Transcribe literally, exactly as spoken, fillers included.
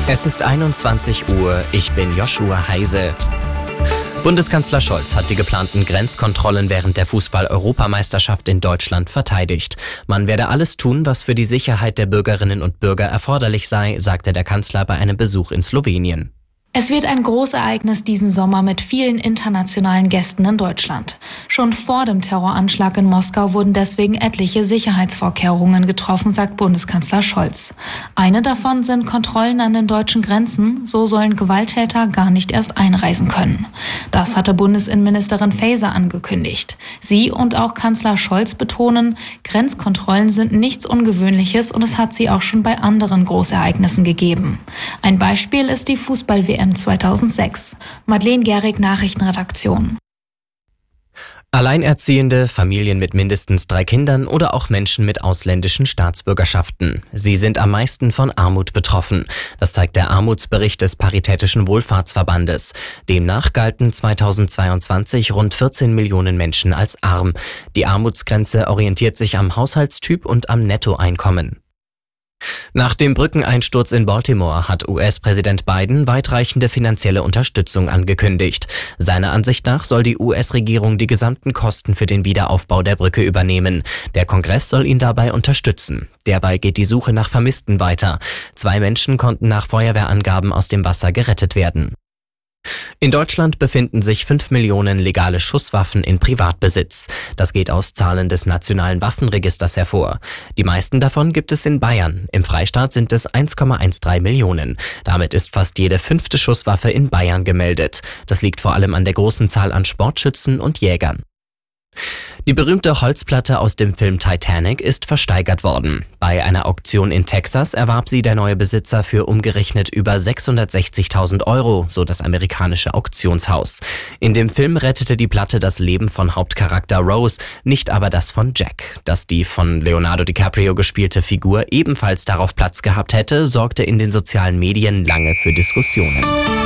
Es ist einundzwanzig Uhr, ich bin Joshua Heise. Bundeskanzler Scholz hat die geplanten Grenzkontrollen während der Fußball-Europameisterschaft in Deutschland verteidigt. Man werde alles tun, was für die Sicherheit der Bürgerinnen und Bürger erforderlich sei, sagte der Kanzler bei einem Besuch in Slowenien. Es wird ein Großereignis diesen Sommer mit vielen internationalen Gästen in Deutschland. Schon vor dem Terroranschlag in Moskau wurden deswegen etliche Sicherheitsvorkehrungen getroffen, sagt Bundeskanzler Scholz. Eine davon sind Kontrollen an den deutschen Grenzen. So sollen Gewalttäter gar nicht erst einreisen können. Das hatte Bundesinnenministerin Faeser angekündigt. Sie und auch Kanzler Scholz betonen, Grenzkontrollen sind nichts Ungewöhnliches und es hat sie auch schon bei anderen Großereignissen gegeben. Ein Beispiel ist die Fußball-W M zweitausendsechs. Madeleine Gehrig, Nachrichtenredaktion. Alleinerziehende, Familien mit mindestens drei Kindern oder auch Menschen mit ausländischen Staatsbürgerschaften. Sie sind am meisten von Armut betroffen. Das zeigt der Armutsbericht des Paritätischen Wohlfahrtsverbandes. Demnach galten zweitausendzweiundzwanzig rund vierzehn Millionen Menschen als arm. Die Armutsgrenze orientiert sich am Haushaltstyp und am Nettoeinkommen. Nach dem Brückeneinsturz in Baltimore hat U S-Präsident Biden weitreichende finanzielle Unterstützung angekündigt. Seiner Ansicht nach soll die U S-Regierung die gesamten Kosten für den Wiederaufbau der Brücke übernehmen. Der Kongress soll ihn dabei unterstützen. Derweil geht die Suche nach Vermissten weiter. Zwei Menschen konnten nach Feuerwehrangaben aus dem Wasser gerettet werden. In Deutschland befinden sich fünf Millionen legale Schusswaffen in Privatbesitz. Das geht aus Zahlen des Nationalen Waffenregisters hervor. Die meisten davon gibt es in Bayern. Im Freistaat sind es eins Komma dreizehn Millionen. Damit ist fast jede fünfte Schusswaffe in Bayern gemeldet. Das liegt vor allem an der großen Zahl an Sportschützen und Jägern. Die berühmte Holzplatte aus dem Film Titanic ist versteigert worden. Bei einer Auktion in Texas erwarb sie der neue Besitzer für umgerechnet über sechshundertsechzigtausend Euro, so das amerikanische Auktionshaus. In dem Film rettete die Platte das Leben von Hauptcharakter Rose, nicht aber das von Jack. Dass die von Leonardo DiCaprio gespielte Figur ebenfalls darauf Platz gehabt hätte, sorgte in den sozialen Medien lange für Diskussionen.